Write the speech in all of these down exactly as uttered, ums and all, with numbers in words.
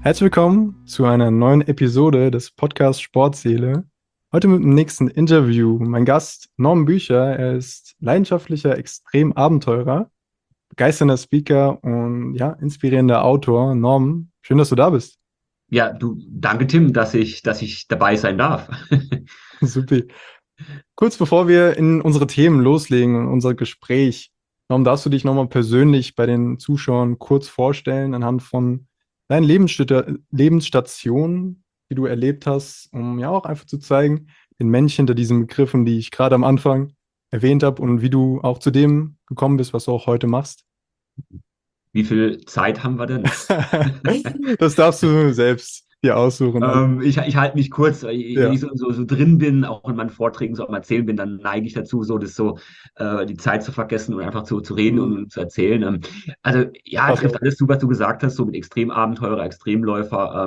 Herzlich willkommen zu einer neuen Episode des Podcasts Sportseele. Heute mit dem nächsten Interview. Mein Gast Norm Bücher, er ist leidenschaftlicher Extremabenteurer, begeisternder Speaker und ja, inspirierender Autor. Norm, schön, dass du da bist. Ja, du, danke Tim, dass ich, dass ich dabei sein darf. Super. Kurz bevor wir in unsere Themen loslegen und unser Gespräch, Norm, darfst du dich nochmal persönlich bei den Zuschauern kurz vorstellen, anhand von deinen Lebenssta- Lebensstationen, die du erlebt hast, um ja auch einfach zu zeigen, den Mensch hinter diesen Begriffen, die ich gerade am Anfang erwähnt habe und wie du auch zu dem gekommen bist, was du auch heute machst? Wie viel Zeit haben wir denn? Das darfst du selbst dir aussuchen. Also, Ähm, ich, ich halte mich kurz, wenn ja. ich so, so, so drin bin, auch in meinen Vorträgen so am Erzählen bin, dann neige ich dazu, so das so äh, die Zeit zu vergessen und einfach zu, zu reden und, Mhm. und zu erzählen. Ähm, also ja, trifft Perfekt. alles zu, was du gesagt hast, so mit Extremabenteurer, Extremläufer,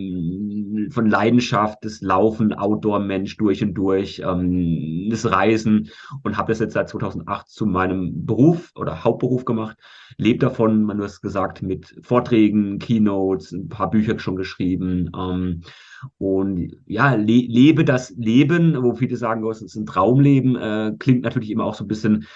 ähm, von Leidenschaft, das Laufen, Outdoor-Mensch durch und durch, ähm, das Reisen und habe das jetzt seit zweitausendacht zu meinem Beruf oder Hauptberuf gemacht. Lebe davon, man, du hast gesagt, mit Vorträgen, Keynotes, ein paar Bücher schon geschrieben. Ähm, und ja, le lebe das Leben, wo viele sagen, oh, es ist ein Traumleben, äh, klingt natürlich immer auch so ein bisschen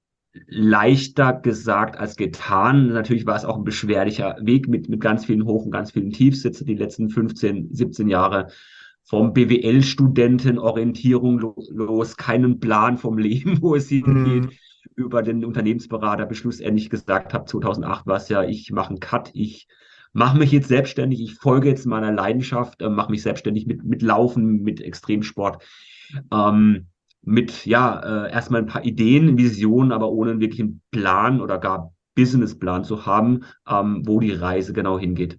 leichter gesagt als getan. Natürlich war es auch ein beschwerlicher Weg mit, mit ganz vielen Hoch- und ganz vielen Tiefs jetzt die letzten fünfzehn, siebzehn Jahre. Vom B W L-Studenten Orientierung los, keinen Plan vom Leben, wo es hingeht, Mhm. über den Unternehmensberater bis schlussendlich gesagt habe, zweitausendacht war es ja, ich mache einen Cut, ich mache mich jetzt selbstständig, ich folge jetzt meiner Leidenschaft, äh, mache mich selbstständig mit, mit Laufen, mit Extremsport. Ähm, mit ja, äh, erstmal ein paar Ideen, Visionen, aber ohne einen wirklichen Plan oder gar Businessplan zu haben, ähm, wo die Reise genau hingeht.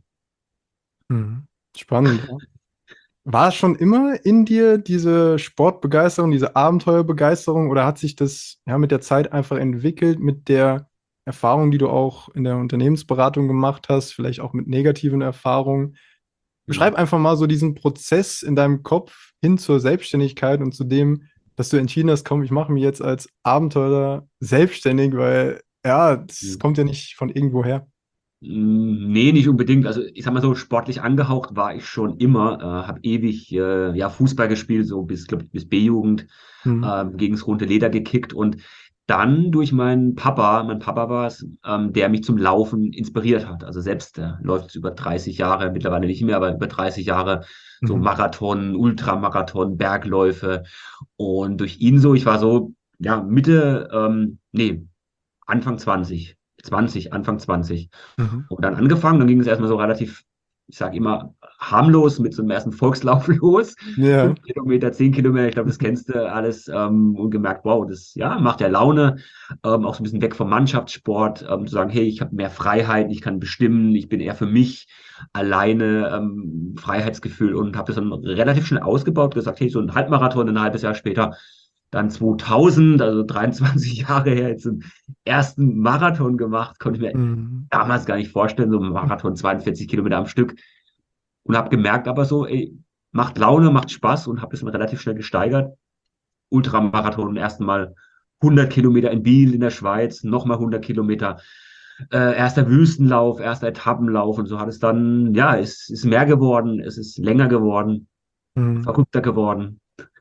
Mhm. Spannend. Ja. War es schon immer in dir diese Sportbegeisterung, diese Abenteuerbegeisterung oder hat sich das ja mit der Zeit einfach entwickelt, mit der Erfahrung, die du auch in der Unternehmensberatung gemacht hast, vielleicht auch mit negativen Erfahrungen? Beschreib Mhm. einfach mal so diesen Prozess in deinem Kopf hin zur Selbstständigkeit und zu dem, dass du entschieden hast, komm, ich mache mich jetzt als Abenteurer selbstständig, weil ja, das Mhm. kommt ja nicht von irgendwoher. Mm, Nee, nicht unbedingt. Also ich sag mal so, sportlich angehaucht war ich schon immer. Äh, habe ewig äh, ja, Fußball gespielt, so bis, glaub ich, bis B-Jugend, Hm. ähm, gegens rote Leder gekickt und dann durch meinen Papa, mein Papa war es, ähm, der mich zum Laufen inspiriert hat. Also selbst äh, läuft es über dreißig Jahre, mittlerweile nicht mehr, aber über dreißig Jahre so Mhm. Marathon, Ultramarathon, Bergläufe. Und durch ihn so, ich war so, ja, Mitte, ähm, nee, Anfang zwanzig, zwanzig, Anfang zwanzig. Mhm. Und dann angefangen, dann ging es erstmal so relativ, ich sage immer, harmlos mit so einem ersten Volkslauf los. Ja. Fünf Kilometer, zehn Kilometer, ich glaube, das kennst du alles. Ähm, und gemerkt, wow, das ja, macht ja Laune. Ähm, auch so ein bisschen weg vom Mannschaftssport, ähm, zu sagen, hey, ich habe mehr Freiheit, ich kann bestimmen, ich bin eher für mich alleine, ähm, Freiheitsgefühl und habe das dann relativ schnell ausgebaut, gesagt, hey, so ein Halbmarathon, ein halbes Jahr später, dann zweitausend, also dreiundzwanzig Jahre her, jetzt einen ersten Marathon gemacht, konnte ich mir Mhm. damals gar nicht vorstellen, so ein Marathon zweiundvierzig Kilometer am Stück. Und habe gemerkt aber so, ey, macht Laune, macht Spaß und habe das dann relativ schnell gesteigert. Ultramarathon, ersten Mal hundert Kilometer in Biel in der Schweiz, nochmal hundert Kilometer. Äh, erster Wüstenlauf, erster Etappenlauf und so hat es dann, ja, es ist mehr geworden, es ist länger geworden, Mhm. verrückter geworden.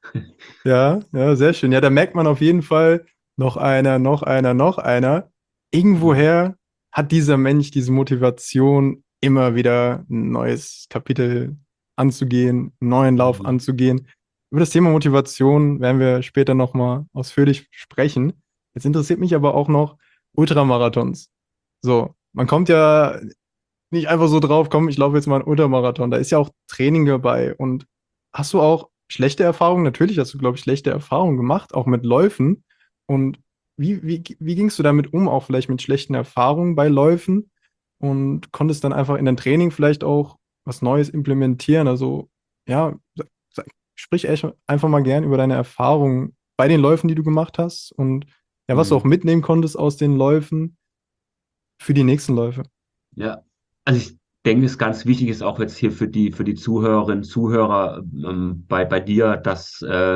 Ja, ja, sehr schön. Ja, da merkt man auf jeden Fall, noch einer, noch einer, noch einer. Mhm. Irgendwoher hat dieser Mensch diese Motivation, immer wieder ein neues Kapitel anzugehen, einen neuen Lauf Mhm. anzugehen. Über das Thema Motivation werden wir später nochmal ausführlich sprechen. Jetzt interessiert mich aber auch noch Ultramarathons. So, man kommt ja nicht einfach so drauf, komm, ich laufe jetzt mal einen Ultramarathon. Da ist ja auch Training dabei. Und hast du auch schlechte Erfahrungen? Natürlich hast du, glaube ich, schlechte Erfahrungen gemacht, auch mit Läufen. Und wie, wie, wie gingst du damit um, auch vielleicht mit schlechten Erfahrungen bei Läufen? Und konntest dann einfach in dein Training vielleicht auch was Neues implementieren? Also, ja, sa- sa- sprich echt einfach mal gern über deine Erfahrungen bei den Läufen, die du gemacht hast und ja, was du auch Mhm. mitnehmen konntest aus den Läufen für die nächsten Läufe. Ja, also ich denke, es ganz wichtig ist auch jetzt hier für die, für die Zuhörerinnen, Zuhörer ähm, bei, bei dir, dass äh,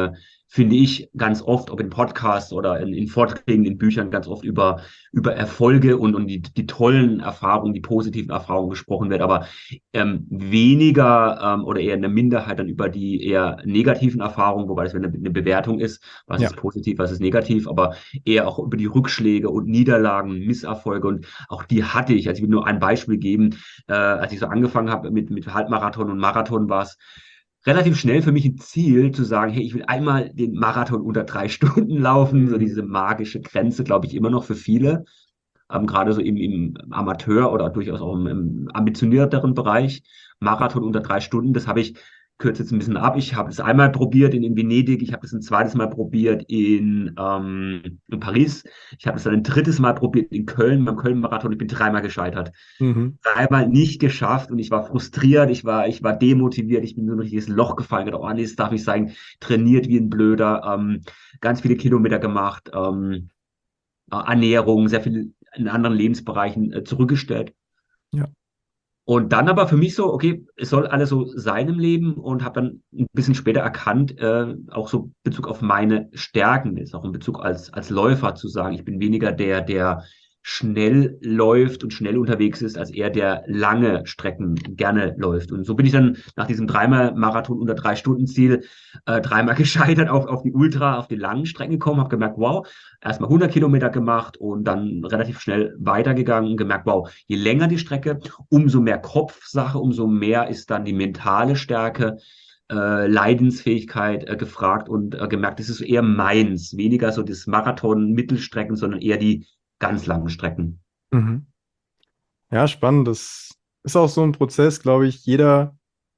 finde ich, ganz oft, ob in Podcasts oder in, in Vorträgen, in Büchern, ganz oft über, über Erfolge und, und die, die tollen Erfahrungen, die positiven Erfahrungen gesprochen wird, aber ähm, weniger ähm, oder eher eine Minderheit dann über die eher negativen Erfahrungen, wobei das eine, eine Bewertung ist, was Ja. ist positiv, was ist negativ, aber eher auch über die Rückschläge und Niederlagen, Misserfolge, und auch die hatte ich. Also ich will nur ein Beispiel geben, äh, als ich so angefangen habe mit, mit Halbmarathon und Marathon, war es relativ schnell für mich ein Ziel zu sagen, hey, ich will einmal den Marathon unter drei Stunden laufen, so Mhm. diese magische Grenze, glaube ich, immer noch für viele, ähm, gerade so im, im Amateur oder durchaus auch im, im ambitionierteren Bereich. Marathon unter drei Stunden, das habe ich, kürze jetzt ein bisschen ab, ich habe es einmal probiert in, in Venedig, ich habe es ein zweites Mal probiert in, ähm, in Paris, ich habe es dann ein drittes Mal probiert in Köln, beim Köln-Marathon, ich bin dreimal gescheitert, Mhm. dreimal nicht geschafft, und ich war frustriert, ich war, ich war demotiviert, ich bin in so ein richtiges Loch gefallen, gedacht, oh nee, das darf nicht sein, trainiert wie ein Blöder, ähm, ganz viele Kilometer gemacht, ähm, äh, Ernährung, sehr viel in anderen Lebensbereichen äh, zurückgestellt. Ja. Und dann aber für mich so, okay, es soll alles so sein im Leben, und habe dann ein bisschen später erkannt, äh, auch so Bezug auf meine Stärken, ist auch in Bezug als, als Läufer zu sagen, ich bin weniger der, der schnell läuft und schnell unterwegs ist, als eher der lange Strecken gerne läuft. Und so bin ich dann nach diesem dreimal Marathon unter drei Stunden Ziel äh, dreimal gescheitert auf, auf die Ultra, auf die langen Strecken gekommen, habe gemerkt, wow, erstmal hundert Kilometer gemacht und dann relativ schnell weitergegangen und gemerkt, wow, je länger die Strecke, umso mehr Kopfsache, umso mehr ist dann die mentale Stärke, äh, Leidensfähigkeit äh, gefragt, und äh, gemerkt, das ist eher meins, weniger so das Marathon, Mittelstrecken, sondern eher die ganz langen Strecken. Mhm. Ja, spannend. Das ist auch so ein Prozess, glaube ich. Jeder,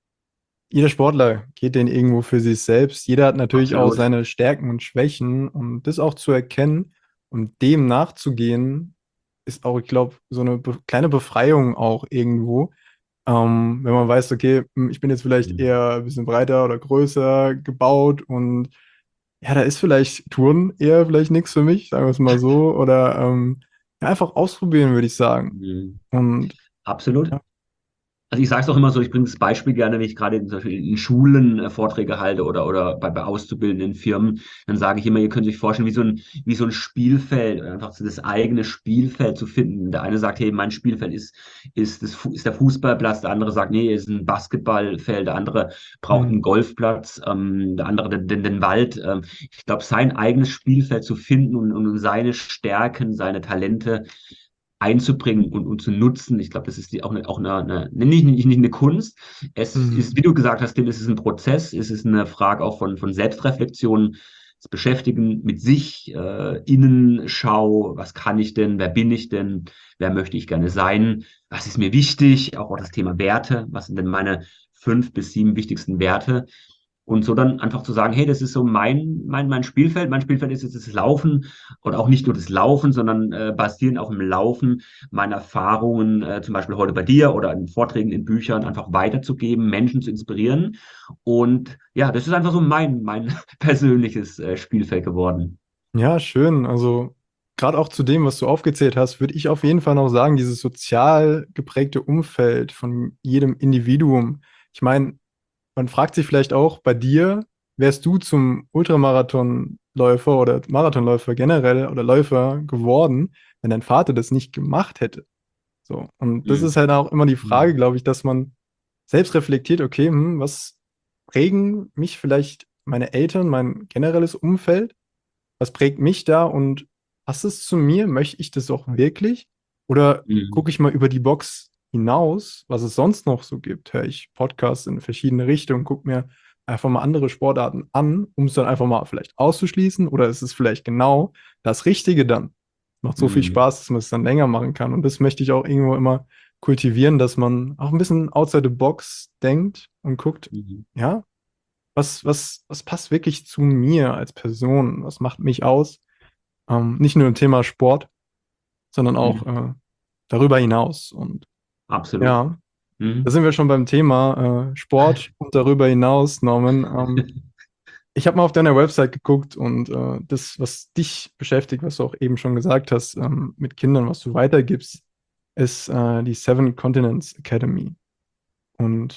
jeder Sportler geht den irgendwo für sich selbst. Jeder hat natürlich auch Absolut. seine Stärken und Schwächen, und das auch zu erkennen und dem nachzugehen, ist auch, ich glaube, so eine be kleine Befreiung auch irgendwo. Ähm, wenn man weiß, okay, hm, ich bin jetzt vielleicht Mhm. eher ein bisschen breiter oder größer gebaut, und ja, da ist vielleicht Touren eher vielleicht nichts für mich, sagen wir es mal so. Oder ähm, ja, einfach ausprobieren, würde ich sagen. Mhm. Und Absolut. ja. Also ich sage es auch immer so, ich bringe das Beispiel gerne, wenn ich gerade in, zum Beispiel in Schulen äh, Vorträge halte oder, oder bei, bei auszubildenden Firmen, dann sage ich immer, ihr könnt euch vorstellen, wie so ein, wie so ein Spielfeld, einfach so das eigene Spielfeld zu finden. Der eine sagt, hey, mein Spielfeld ist, ist, das, Fu- ist der Fußballplatz, der andere sagt, nee, ist ein Basketballfeld, der andere braucht einen Hm. Golfplatz, ähm, der andere den, den, den Wald. Ähm, ich glaube, sein eigenes Spielfeld zu finden und, und seine Stärken, seine Talente einzubringen und, und zu nutzen. Ich glaube, das ist die, auch eine, auch eine, eine nicht, nicht, nicht eine Kunst. Es ist, wie Hm. du gesagt hast, Tim, es ist ein Prozess, es ist eine Frage auch von, von Selbstreflexion, das Beschäftigen mit sich, äh, Innenschau, was kann ich denn, wer bin ich denn, wer möchte ich gerne sein, was ist mir wichtig, auch, auch das Thema Werte, was sind denn meine fünf bis sieben wichtigsten Werte, und so dann einfach zu sagen, hey, das ist so mein, mein, mein Spielfeld. Mein Spielfeld ist jetzt das Laufen, und auch nicht nur das Laufen, sondern äh, basierend auf dem Laufen meine Erfahrungen, äh, zum Beispiel heute bei dir oder in Vorträgen, in Büchern, einfach weiterzugeben, Menschen zu inspirieren. Und ja, das ist einfach so mein, mein persönliches äh, Spielfeld geworden. Ja, schön. Also gerade auch zu dem, was du aufgezählt hast, würde ich auf jeden Fall noch sagen, dieses sozial geprägte Umfeld von jedem Individuum. Ich meine, man fragt sich vielleicht auch bei dir, wärst du zum Ultramarathonläufer oder Marathonläufer generell oder Läufer geworden, wenn dein Vater das nicht gemacht hätte? So. Und das ist Mhm. halt auch immer die Frage, Mhm. glaube ich, dass man selbst reflektiert, okay, hm, was prägen mich vielleicht meine Eltern, mein generelles Umfeld? Was prägt mich da, und passt es zu mir? Möchte ich das auch wirklich? Oder gucke Mhm. ich mal über die Box hinaus, was es sonst noch so gibt? Höre ich Podcasts in verschiedene Richtungen, gucke mir einfach mal andere Sportarten an, um es dann einfach mal vielleicht auszuschließen? Oder ist es vielleicht genau das Richtige dann? Macht so viel Mhm. Spaß, dass man es dann länger machen kann. Und das möchte ich auch irgendwo immer kultivieren, dass man auch ein bisschen outside the box denkt und guckt, Mhm. ja, was, was, was passt wirklich zu mir als Person? Was macht mich aus? Ähm, nicht nur im Thema Sport, sondern auch Mhm. äh, darüber hinaus. Und Absolut. ja, da Mhm. sind wir schon beim Thema äh, Sport und darüber hinaus, Norman. Ähm, ich habe mal auf deiner Website geguckt, und äh, das, was dich beschäftigt, was du auch eben schon gesagt hast, ähm, mit Kindern, was du weitergibst, ist äh, die Seven Continents Academy. Und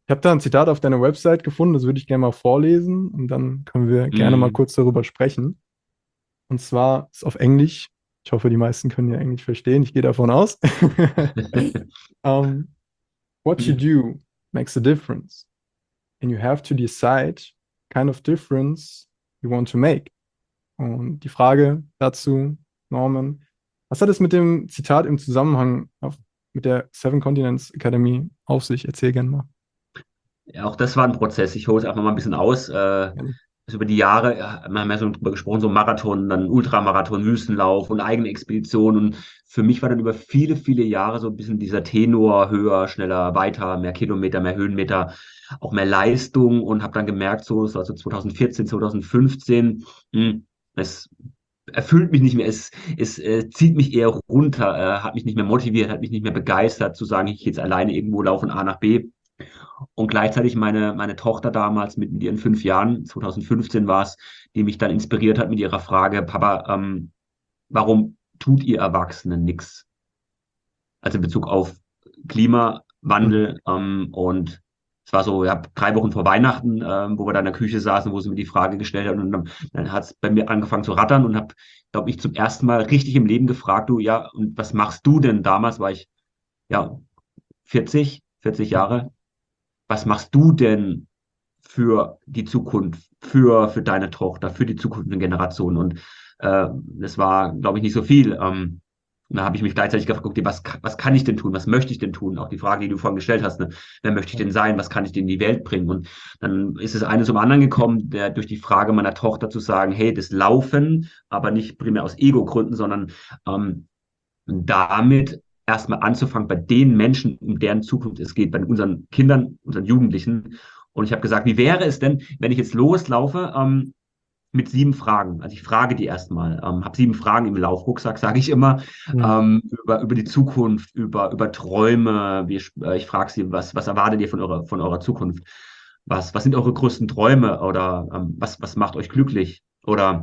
Ich habe da ein Zitat auf deiner Website gefunden, das würde ich gerne mal vorlesen und dann können wir gerne mal Mhm. kurz darüber sprechen. Und zwar ist auf Englisch. Ich hoffe, die meisten können ja Englisch verstehen. Ich gehe davon aus. um, what you do makes a difference. And you have to decide kind of difference you want to make. Und die Frage dazu, Norman, was hat es mit dem Zitat im Zusammenhang auf, mit der Seven Continents Academy auf sich? Erzähl gerne mal. Ja, auch das war ein Prozess. Ich hole es einfach mal ein bisschen aus. Äh, Gerne. also über die Jahre, ja, wir haben ja so drüber gesprochen, so Marathon, dann Ultramarathon, Wüstenlauf und eigene Expedition. Und für mich war dann über viele, viele Jahre so ein bisschen dieser Tenor höher, schneller, weiter, mehr Kilometer, mehr Höhenmeter, auch mehr Leistung und habe dann gemerkt, so, es war so zwanzig vierzehn, zwanzig fünfzehn, mh, es erfüllt mich nicht mehr, es, es äh, zieht mich eher runter, äh, hat mich nicht mehr motiviert, hat mich nicht mehr begeistert, zu sagen, ich gehe jetzt alleine irgendwo laufen A nach B. Und gleichzeitig meine, meine Tochter damals mit ihren fünf Jahren, zwanzig fünfzehn war es, die mich dann inspiriert hat mit ihrer Frage, Papa, ähm, warum tut ihr Erwachsenen nichts? Also in Bezug auf Mhm. Klimawandel. Ähm, und es war so, ja, drei Wochen vor Weihnachten, ähm, wo wir da in der Küche saßen, wo sie mir die Frage gestellt hat. Und dann, dann hat es bei mir angefangen zu rattern und habe, glaube ich, zum ersten Mal richtig im Leben gefragt, du, ja, und was machst du denn? Damals war ich, ja, vierzig, vierzig Mhm. Jahre. Was machst du denn für die Zukunft, für, für deine Tochter, für die zukünftigen Generationen? Und äh, das war, glaube ich, nicht so viel. Ähm, und da habe ich mich gleichzeitig gefragt, okay, was, was kann ich denn tun? Was möchte ich denn tun? Auch die Frage, die du vorhin gestellt hast, ne? Wer möchte ich Ja. denn sein? Was kann ich denn in die Welt bringen? Und dann ist es eine zum anderen gekommen, der, durch die Frage meiner Tochter zu sagen, hey, das Laufen, aber nicht primär aus Ego-Gründen, sondern ähm, damit erstmal anzufangen bei den Menschen, um deren Zukunft es geht, bei unseren Kindern, unseren Jugendlichen. Und ich habe gesagt, wie wäre es denn, wenn ich jetzt loslaufe ähm, mit sieben Fragen? Also ich frage die erstmal, ähm, habe sieben Fragen im Laufrucksack, sage ich immer, Mhm. ähm, über, über die Zukunft, über, über Träume. Wir, äh, ich frage sie, was, was erwartet ihr von eurer, von eurer Zukunft? Was, was sind eure größten Träume? Oder ähm, was, was macht euch glücklich? Oder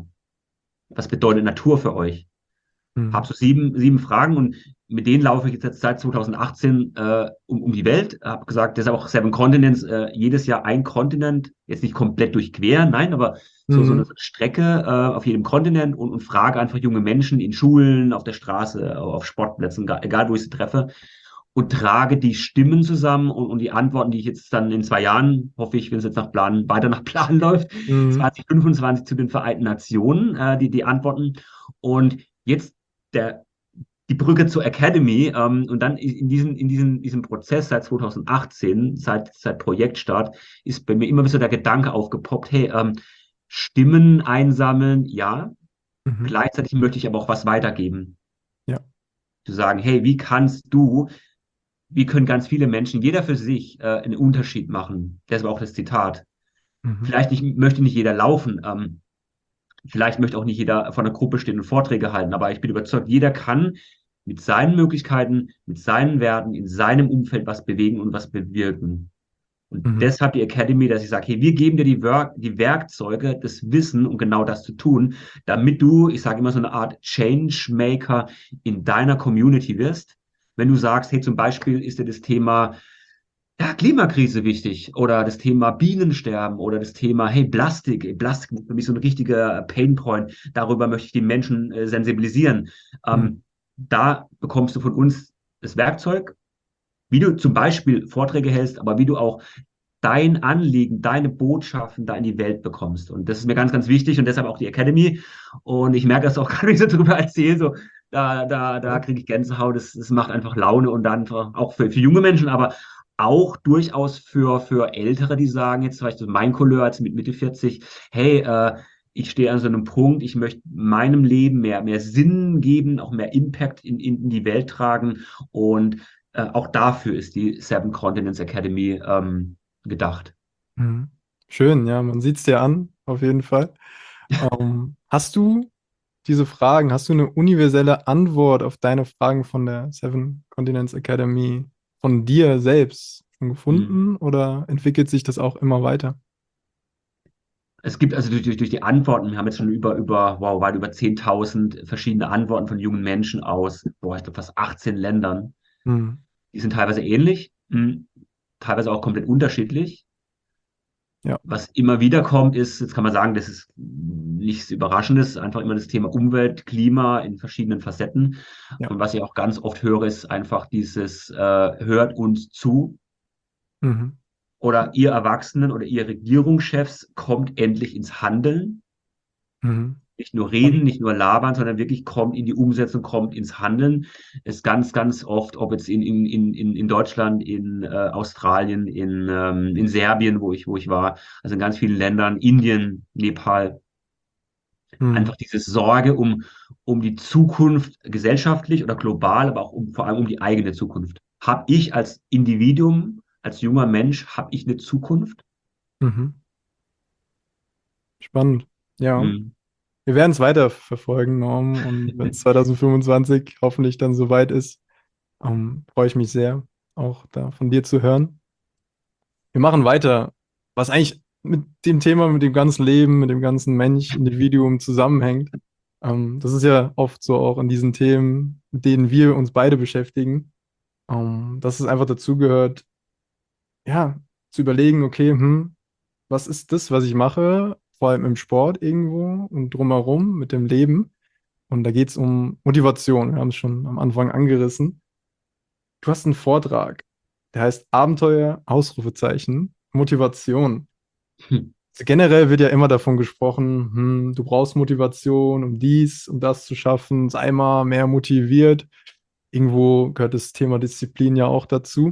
was bedeutet Natur für euch? Habe Mhm. so sieben, sieben Fragen und mit denen laufe ich jetzt seit zwanzig achtzehn äh, um, um die Welt. Habe gesagt, deshalb auch Seven Continents, äh, jedes Jahr ein Kontinent, jetzt nicht komplett durchqueren, nein, aber so, so eine Mhm. Strecke äh, auf jedem Kontinent und, und frage einfach junge Menschen in Schulen, auf der Straße, auf Sportplätzen, egal wo ich sie treffe, und trage die Stimmen zusammen und, und die Antworten, die ich jetzt dann in zwei Jahren, hoffe ich, wenn es jetzt nach Plan, weiter nach Plan läuft, Mhm. zwanzig fünfundzwanzig zu den Vereinten Nationen, äh, die, die Antworten. Und jetzt der, die Brücke zur Academy ähm, und dann in, diesen, in diesen, diesem Prozess seit zwanzig achtzehn, seit, seit Projektstart, ist bei mir immer wieder der Gedanke aufgepoppt, hey, ähm, Stimmen einsammeln, ja, Mhm. gleichzeitig möchte ich aber auch was weitergeben. Ja. Zu sagen, hey, wie kannst du, wie können ganz viele Menschen, jeder für sich, äh, einen Unterschied machen? Das war auch das Zitat. Mhm. Vielleicht nicht, möchte nicht jeder laufen, ähm, vielleicht möchte auch nicht jeder vor einer Gruppe stehen und Vorträge halten, aber ich bin überzeugt, jeder kann mit seinen Möglichkeiten, mit seinen Werten, in seinem Umfeld was bewegen und was bewirken. Und Mhm. deshalb die Academy, dass ich sage, hey, wir geben dir die, Werk die Werkzeuge, das Wissen, um genau das zu tun, damit du, ich sage immer so eine Art Changemaker in deiner Community wirst. Wenn du sagst, hey, zum Beispiel ist dir das Thema ja, Klimakrise wichtig oder das Thema Bienensterben oder das Thema, hey, Plastik. Ey, Plastik ist für mich so ein richtiger Painpoint. Darüber möchte ich die Menschen äh, sensibilisieren. Mhm. Ähm, da bekommst du von uns das Werkzeug, wie du zum Beispiel Vorträge hältst, aber wie du auch dein Anliegen, deine Botschaften da in die Welt bekommst. Und das ist mir ganz, ganz wichtig und deshalb auch die Academy. Und ich merke das auch gerade, wenn ich so drüber erzähle, so, da, da, da Ja. kriege ich Gänsehaut. Das, das macht einfach Laune und dann auch für, für junge Menschen, aber auch durchaus für, für Ältere, die sagen, jetzt vielleicht so mein Couleur als mit Mitte vierzig, hey, äh, ich stehe an so einem Punkt, ich möchte meinem Leben mehr, mehr Sinn geben, auch mehr Impact in, in die Welt tragen. Und äh, auch dafür ist die Seven Continents Academy ähm, gedacht. Mhm. Schön, ja, man sieht es dir an, auf jeden Fall. Ähm, hast du diese Fragen, hast du eine universelle Antwort auf deine Fragen von der Seven Continents Academy von dir selbst schon Hm. gefunden oder entwickelt sich das auch immer weiter? Es gibt also durch, durch, durch die Antworten, wir haben jetzt schon über, über, wow, weit über zehntausend verschiedene Antworten von jungen Menschen aus, boah, ich glaube fast achtzehn Ländern. Mhm. Die sind teilweise ähnlich. Hm. teilweise auch komplett unterschiedlich. Ja. Was immer wieder kommt, ist, jetzt kann man sagen, das ist nichts Überraschendes, einfach immer das Thema Umwelt, Klima in verschiedenen Facetten. Ja. Und was ich auch ganz oft höre, ist einfach dieses äh, hört uns zu Mhm. oder ihr Erwachsenen oder ihr Regierungschefs kommt endlich ins Handeln. Mhm. Nicht nur Spannend. reden, nicht nur labern, sondern wirklich kommt in die Umsetzung, kommt ins Handeln. Ist ganz, ganz oft, ob jetzt in, in, in, in in Deutschland, in äh, Australien, in, ähm, in Serbien, wo ich, wo ich war, also in ganz vielen Ländern, Indien, Nepal, Mhm. einfach diese Sorge um, um die Zukunft gesellschaftlich oder global, aber auch um, vor allem um die eigene Zukunft. Habe ich als Individuum, als junger Mensch, habe ich eine Zukunft? Mhm. Spannend. Ja. Hm. Wir werden es weiter verfolgen, Norm. Und wenn es zwanzig fünfundzwanzig hoffentlich dann soweit ist, ähm, freue ich mich sehr, auch da von dir zu hören. Wir machen weiter, was eigentlich mit dem Thema, mit dem ganzen Leben, mit dem ganzen Mensch, Individuum zusammenhängt. Ähm, das ist ja oft so auch in diesen Themen, mit denen wir uns beide beschäftigen, ähm, dass es einfach dazugehört, ja, zu überlegen, okay, hm, was ist das, was ich mache, vor allem im Sport irgendwo und drumherum mit dem Leben. Und da geht es um Motivation. Wir haben es schon am Anfang angerissen. Du hast einen Vortrag, der heißt Abenteuer, Ausrufezeichen, Motivation. Hm. Also generell wird ja immer davon gesprochen, hm, du brauchst Motivation, um dies, um das zu schaffen, sei mal mehr motiviert. Irgendwo gehört das Thema Disziplin ja auch dazu.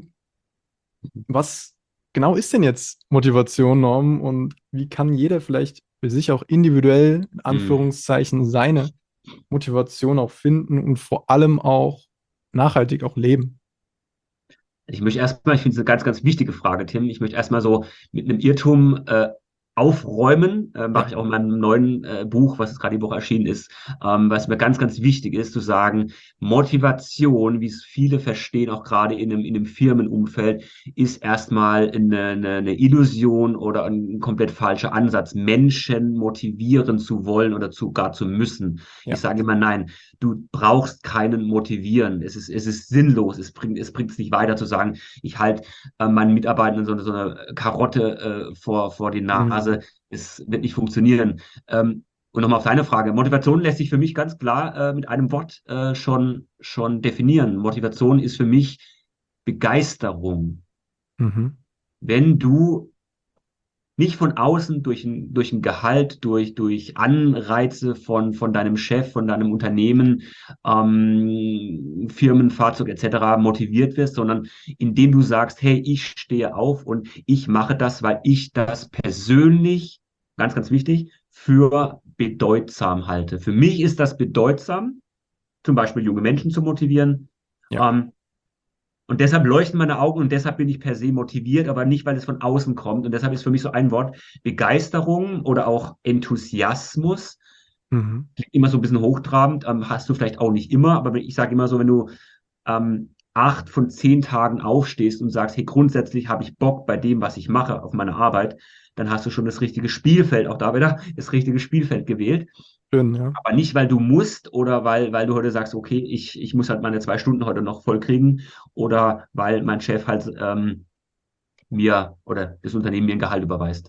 Was genau ist denn jetzt Motivation, Norm? Und wie kann jeder vielleicht für sich auch individuell, in Hm. Anführungszeichen, seine Motivation auch finden und vor allem auch nachhaltig auch leben? Ich möchte erstmal, ich finde es eine ganz, ganz wichtige Frage, Tim. Ich möchte erstmal so mit einem Irrtum äh, aufräumen. Äh, Ja. mache ich auch in meinem neuen äh, Buch, was jetzt gerade die Woche erschienen ist, ähm, was mir ganz, ganz wichtig ist, zu sagen, Motivation, wie es viele verstehen, auch gerade in einem, in einem Firmenumfeld, ist erstmal eine, eine, eine Illusion oder ein komplett falscher Ansatz, Menschen motivieren zu wollen oder zu, gar zu müssen. Ich Ja. sage immer, nein, du brauchst keinen motivieren. Es ist, es ist sinnlos. Es bringt, es bringt es nicht weiter zu sagen, ich halte äh, meinen Mitarbeitenden so, eine- so eine Karotte äh, vor, vor die Mhm. Nase. Es wird nicht funktionieren. Ähm, und nochmal auf deine Frage. Motivation lässt sich für mich ganz klar äh, mit einem Wort äh, schon, schon definieren. Motivation ist für mich Begeisterung. Mhm. Wenn du nicht von außen durch ein, durch ein Gehalt, durch, durch Anreize von, von deinem Chef, von deinem Unternehmen, ähm, Firmenfahrzeug et cetera motiviert wirst, sondern indem du sagst, hey, ich stehe auf und ich mache das, weil ich das persönlich, ganz, ganz wichtig, für bedeutsam halte. Für mich ist das bedeutsam, zum Beispiel junge Menschen zu motivieren. Ja. Ähm, und deshalb leuchten meine Augen und deshalb bin ich per se motiviert, aber nicht, weil es von außen kommt. Und deshalb ist für mich so ein Wort Begeisterung oder auch Enthusiasmus. Mhm. Klingt immer so ein bisschen hochtrabend, ähm, hast du vielleicht auch nicht immer, aber ich sage immer so, wenn du ähm, acht von zehn Tagen aufstehst und sagst, hey, grundsätzlich habe ich Bock bei dem, was ich mache, auf meine Arbeit, dann hast du schon das richtige Spielfeld, auch da wieder das richtige Spielfeld gewählt. Schön, ja. Aber nicht, weil du musst oder weil, weil du heute sagst, okay, ich, ich muss halt meine zwei Stunden heute noch voll kriegen oder weil mein Chef halt ähm, mir oder das Unternehmen mir ein Gehalt überweist.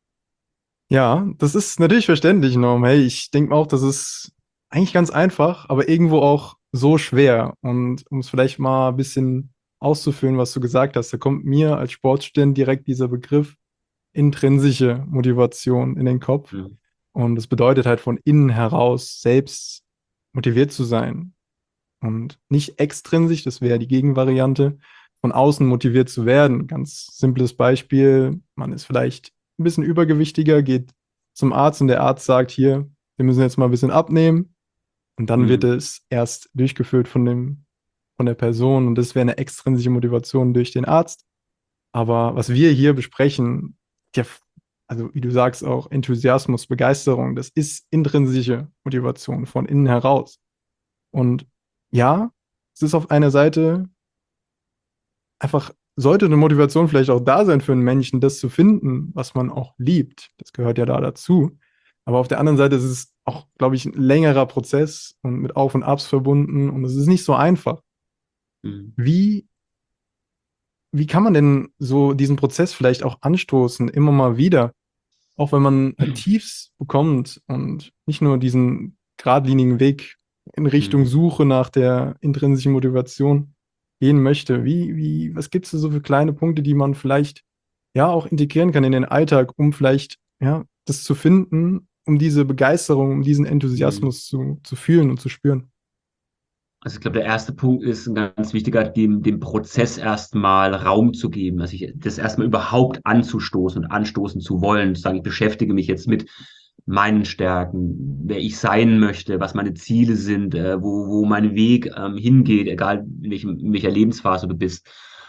Ja, das ist natürlich verständlich, Norm. Hey, ich denke auch, das ist eigentlich ganz einfach, aber irgendwo auch so schwer. Und um es vielleicht mal ein bisschen auszuführen, was du gesagt hast, da kommt mir als Sportstudent direkt dieser Begriff intrinsische Motivation in den Kopf. Mhm. Und das bedeutet halt von innen heraus selbst motiviert zu sein. Und nicht extrinsisch, das wäre die Gegenvariante, von außen motiviert zu werden. Ganz simples Beispiel, man ist vielleicht ein bisschen übergewichtiger, geht zum Arzt und der Arzt sagt, hier, wir müssen jetzt mal ein bisschen abnehmen. Und dann wird Mhm. es erst durchgeführt von dem, von der Person und das wäre eine extrinsische Motivation durch den Arzt. Aber was wir hier besprechen, ja, also wie du sagst, auch Enthusiasmus, Begeisterung, das ist intrinsische Motivation von innen heraus. Und ja, es ist auf einer Seite einfach, sollte eine Motivation vielleicht auch da sein für einen Menschen, das zu finden, was man auch liebt. Das gehört ja da dazu. Aber auf der anderen Seite ist es auch, glaube ich, ein längerer Prozess und mit Auf und Abs verbunden und es ist nicht so einfach. Mhm. Wie wie kann man denn so diesen Prozess vielleicht auch anstoßen, immer mal wieder, auch wenn man äh, Tiefs bekommt und nicht nur diesen geradlinigen Weg in Richtung Hm. Suche nach der intrinsischen Motivation gehen möchte? Wie, wie, was gibt es so für kleine Punkte, die man vielleicht ja auch integrieren kann in den Alltag, um vielleicht ja das zu finden, um diese Begeisterung, um diesen Hm. Enthusiasmus zu, zu fühlen und zu spüren? Also ich glaube, der erste Punkt ist ein ganz wichtiger, dem, dem Prozess erstmal Raum zu geben, also ich, das erstmal überhaupt anzustoßen und anstoßen zu wollen, zu sagen, ich beschäftige mich jetzt mit meinen Stärken, wer ich sein möchte, was meine Ziele sind, äh, wo, wo mein Weg ähm, hingeht, egal in, welchem, in welcher Lebensphase du bist.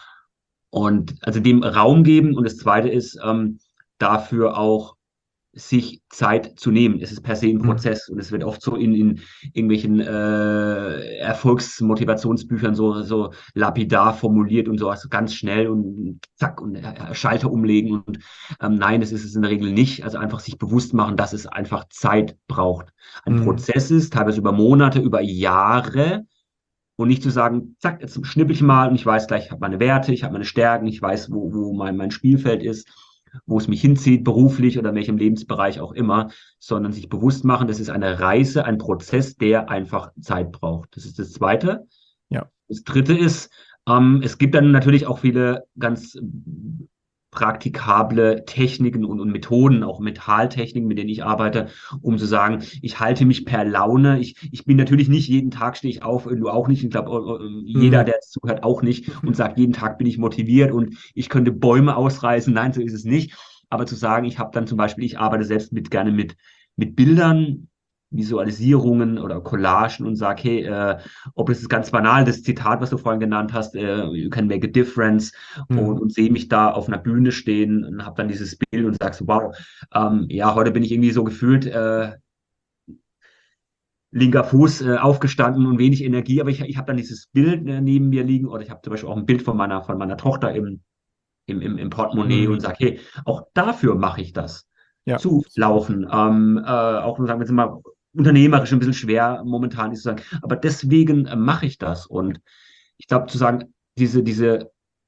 Und also dem Raum geben. Und das Zweite ist, ähm, dafür auch sich Zeit zu nehmen. Es ist per se ein Mhm. Prozess und es wird oft so in, in irgendwelchen äh, Erfolgsmotivationsbüchern so, so lapidar formuliert und so, also ganz schnell und zack und äh, Schalter umlegen. Und ähm, nein, das ist es in der Regel nicht. Also einfach sich bewusst machen, dass es einfach Zeit braucht. Ein Mhm. Prozess ist, teilweise über Monate, über Jahre. Und nicht zu sagen, zack, jetzt schnippel ich mal und ich weiß gleich, ich habe meine Werte, ich habe meine Stärken, ich weiß, wo, wo mein, mein Spielfeld ist, wo es mich hinzieht, beruflich oder in welchem Lebensbereich auch immer, sondern sich bewusst machen, das ist eine Reise, ein Prozess, der einfach Zeit braucht. Das ist das Zweite. Ja. Das Dritte ist, ähm, es gibt dann natürlich auch viele ganz praktikable Techniken und, und Methoden, auch Mentaltechniken, mit denen ich arbeite, um zu sagen, ich halte mich per Laune. Ich, ich bin natürlich nicht jeden Tag stehe ich auf, du auch nicht. Ich glaube, jeder, Mhm. der jetzt zuhört, auch nicht und sagt, jeden Tag bin ich motiviert und ich könnte Bäume ausreißen. Nein, so ist es nicht. Aber zu sagen, ich habe dann zum Beispiel, ich arbeite selbst mit gerne mit, mit Bildern, Visualisierungen oder Collagen und sage, hey, äh, ob das ist ganz banal, das Zitat, was du vorhin genannt hast, äh, you can make a difference, und, Mhm. und sehe mich da auf einer Bühne stehen und habe dann dieses Bild und sage so, wow, ähm, ja, heute bin ich irgendwie so gefühlt, äh, linker Fuß äh, aufgestanden und wenig Energie, aber ich, ich habe dann dieses Bild äh, neben mir liegen oder ich habe zum Beispiel auch ein Bild von meiner, von meiner Tochter im, im, im, im Portemonnaie Mhm. und sage, hey, auch dafür mache ich das. Ja. Zu laufen, ähm, äh, auch nur sagen wir jetzt mal unternehmerisch ein bisschen schwer momentan ist zu sagen, aber deswegen äh, mache ich das. Und ich glaube, zu sagen, diese, diese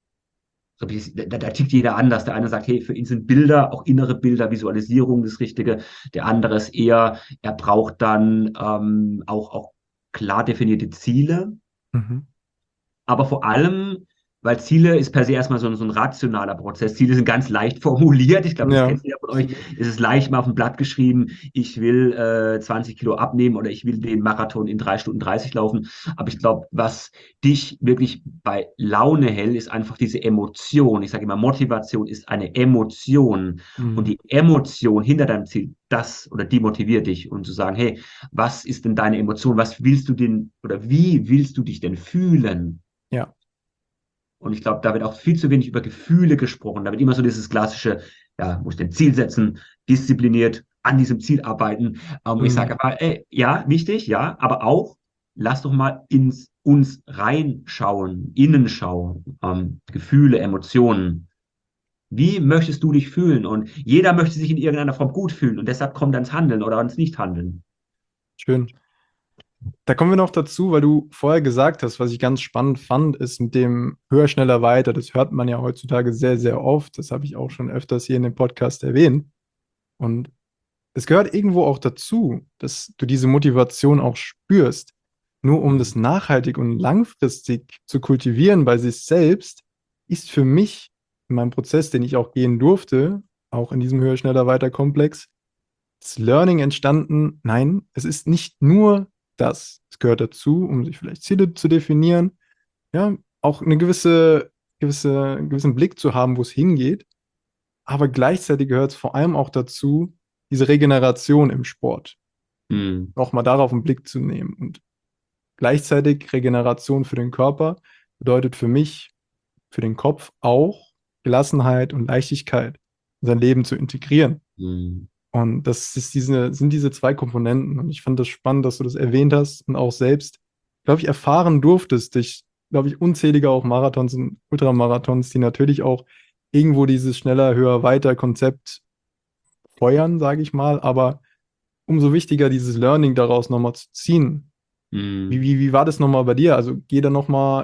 so wie es, da, da tickt jeder anders. Der eine sagt, hey, für ihn sind Bilder, auch innere Bilder, Visualisierung das Richtige. Der andere ist eher, er braucht dann ähm, auch, auch klar definierte Ziele, Mhm. aber vor allem, weil Ziele ist per se erstmal so ein, so ein rationaler Prozess. Ziele sind ganz leicht formuliert. Ich glaube, das Ja. kennt jeder von euch. Es ist leicht mal auf ein Blatt geschrieben, ich will äh, zwanzig Kilo abnehmen oder ich will den Marathon in drei Stunden dreißig laufen. Aber ich glaube, was dich wirklich bei Laune hält, ist einfach diese Emotion. Ich sage immer, Motivation ist eine Emotion. Und Mhm. die Emotion hinter deinem Ziel, das oder die motiviert dich. Und zu sagen, hey, was ist denn deine Emotion? Was willst du denn oder wie willst du dich denn fühlen? Ja. Und ich glaube, da wird auch viel zu wenig über Gefühle gesprochen. Da wird immer so dieses klassische, ja, muss ich ein Ziel setzen, diszipliniert an diesem Ziel arbeiten. Ähm, ich Mhm. sage aber, ey, ja, wichtig, ja, aber auch, lass doch mal ins uns reinschauen, innen schauen, ähm, Gefühle, Emotionen. Wie möchtest du dich fühlen? Und jeder möchte sich in irgendeiner Form gut fühlen und deshalb kommt ans Handeln oder ans Nichthandeln. Schön. Da kommen wir noch dazu, weil du vorher gesagt hast, was ich ganz spannend fand, ist mit dem höher, schneller, weiter. Das hört man ja heutzutage sehr, sehr oft. Das habe ich auch schon öfters hier in dem Podcast erwähnt. Und es gehört irgendwo auch dazu, dass du diese Motivation auch spürst. Nur um das Mhm. nachhaltig und langfristig zu kultivieren bei sich selbst, ist für mich in meinem Prozess, den ich auch gehen durfte, auch in diesem höher, schneller, weiter Komplex, das Learning entstanden. Nein, es ist nicht nur das. Es gehört dazu, um sich vielleicht Ziele zu definieren, ja, auch eine gewisse, gewisse, einen gewissen Blick zu haben, wo es hingeht. Aber gleichzeitig gehört es vor allem auch dazu, diese Regeneration im Sport Mhm. nochmal darauf einen Blick zu nehmen. Und gleichzeitig Regeneration für den Körper bedeutet für mich, für den Kopf auch Gelassenheit und Leichtigkeit in sein Leben zu integrieren. Mhm. Und das ist diese, sind diese zwei Komponenten. Und ich fand das spannend, dass du das erwähnt hast und auch selbst, glaube ich, erfahren durftest durch, glaube ich, unzählige auch Marathons und Ultramarathons, die natürlich auch irgendwo dieses schneller, höher, weiter Konzept feuern, sage ich mal. Aber umso wichtiger, dieses Learning daraus nochmal zu ziehen. Wie, Mhm. wie, wie war das nochmal bei dir? Also geh da nochmal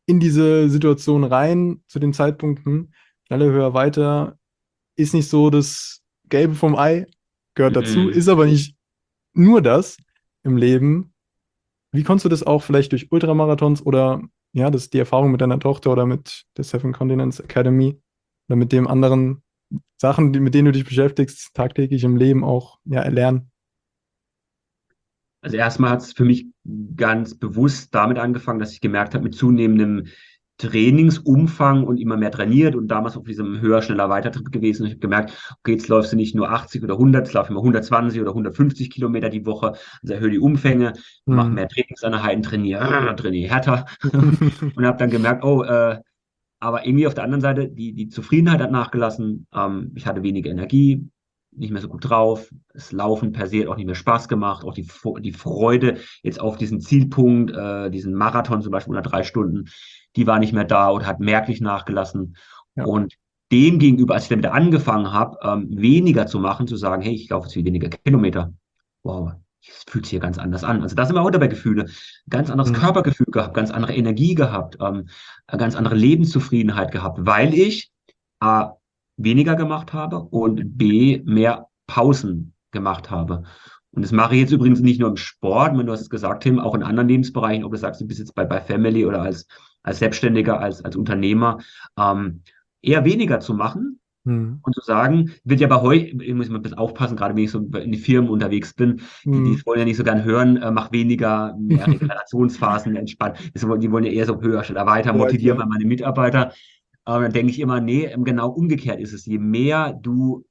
in diese Situation rein zu den Zeitpunkten, schneller, höher, weiter, ist nicht so das Gelbe vom Ei, gehört dazu, Mhm. ist aber nicht nur das im Leben. Wie konntest du das auch vielleicht durch Ultramarathons oder ja, das ist die Erfahrung mit deiner Tochter oder mit der Seven Continents Academy oder mit dem anderen Sachen, die, mit denen du dich beschäftigst, tagtäglich im Leben auch ja, erlernen? Also erstmal hat es für mich ganz bewusst damit angefangen, dass ich gemerkt habe, mit zunehmendem Trainingsumfang und immer mehr trainiert und damals auf diesem höher, schneller, weiter Trip gewesen. Und ich habe gemerkt, okay, jetzt läufst du nicht nur achtzig oder hundert, jetzt laufe ich mal hundertzwanzig oder hundertfünfzig Kilometer die Woche. Also erhöhe die Umfänge, mache Hm. mehr Trainingseinheiten, trainiere, trainiere härter und habe dann gemerkt, oh, äh, aber irgendwie auf der anderen Seite, die, die Zufriedenheit hat nachgelassen. Ähm, ich hatte weniger Energie, nicht mehr so gut drauf. Das Laufen per se hat auch nicht mehr Spaß gemacht. Auch die, die Freude jetzt auf diesen Zielpunkt, äh, diesen Marathon zum Beispiel unter drei Stunden, die war nicht mehr da oder hat merklich nachgelassen. Ja. Und dem gegenüber, als ich damit angefangen habe, ähm, weniger zu machen, zu sagen, hey, ich laufe jetzt viel weniger Kilometer. Wow, es fühlt sich hier ganz anders an. Also da sind wir heute bei Gefühle. Ganz anderes Hm. Körpergefühl gehabt, ganz andere Energie gehabt, ähm, eine ganz andere Lebenszufriedenheit gehabt, weil ich A, weniger gemacht habe und B, mehr Pausen gemacht habe. Und das mache ich jetzt übrigens nicht nur im Sport, wenn du hast es gesagt, Tim, auch in anderen Lebensbereichen, ob du sagst, du bist jetzt bei, bei Family oder als, als Selbstständiger, als, als Unternehmer, ähm, eher weniger zu machen Hm. und zu sagen, wird ja bei heute, ich muss mal ein bisschen aufpassen, gerade wenn ich so in die Firmen unterwegs bin, die, die Hm. wollen ja nicht so gern hören, äh, mach weniger, mehr Regenerationsphasen, entspannt. Das wollen, die wollen ja eher so höher, schneller, weiter, Ja, motivieren klar. mal meine Mitarbeiter. Aber dann denke ich immer, nee, genau umgekehrt ist es. Je mehr du,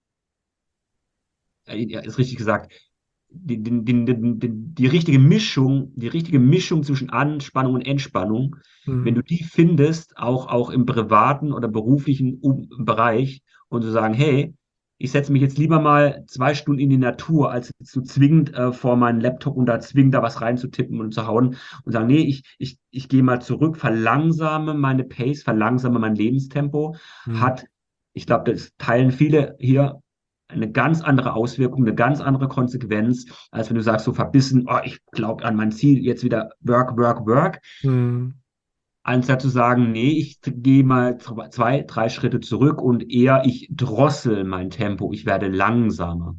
äh, ja, ist richtig gesagt, die, die, die, die, die, die richtige Mischung, die richtige Mischung zwischen Anspannung und Entspannung, wenn Hm. du die findest, auch, auch im privaten oder beruflichen um Bereich und zu sagen, hey, ich setze mich jetzt lieber mal zwei Stunden in die Natur, als zu zwingend äh, vor meinen Laptop und da zwingend da was reinzutippen und zu hauen und sagen, nee, ich, ich, ich gehe mal zurück, verlangsame meine Pace, verlangsame mein Lebenstempo, Hm. hat, ich glaube, das teilen viele hier, eine ganz andere Auswirkung, eine ganz andere Konsequenz, als wenn du sagst, so verbissen, oh, ich glaube an mein Ziel, jetzt wieder Work, Work, Work, Hm. anstatt zu sagen, nee, ich gehe mal zwei, drei Schritte zurück und eher ich drossel mein Tempo, ich werde langsamer.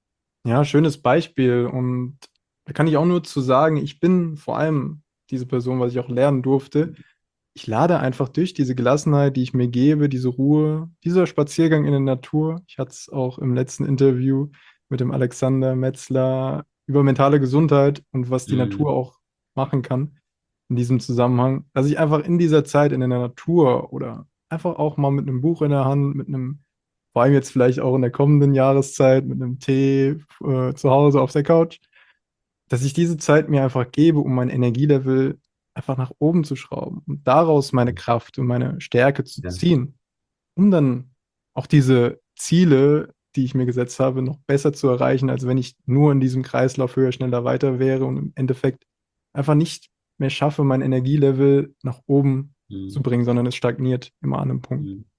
Ja, schönes Beispiel. Und da kann ich auch nur zu sagen, ich bin vor allem diese Person, was ich auch lernen durfte. Ich lade einfach durch diese Gelassenheit, die ich mir gebe, diese Ruhe, dieser Spaziergang in der Natur. Ich hatte es auch im letzten Interview mit dem Alexander Metzler über mentale Gesundheit und was die Natur Mm, auch machen kann in diesem Zusammenhang, dass ich einfach in dieser Zeit in der Natur oder einfach auch mal mit einem Buch in der Hand, mit einem, vor allem jetzt vielleicht auch in der kommenden Jahreszeit, mit einem Tee äh, zu Hause auf der Couch, dass ich diese Zeit mir einfach gebe, um mein Energielevel einfach nach oben zu schrauben und daraus meine Kraft und meine Stärke zu ja, ziehen, um dann auch diese Ziele, die ich mir gesetzt habe, noch besser zu erreichen, als wenn ich nur in diesem Kreislauf höher, schneller, weiter wäre und im Endeffekt einfach nicht mehr schaffe, mein Energielevel nach oben zu mm, bringen, sondern es stagniert immer an einem Punkt mm,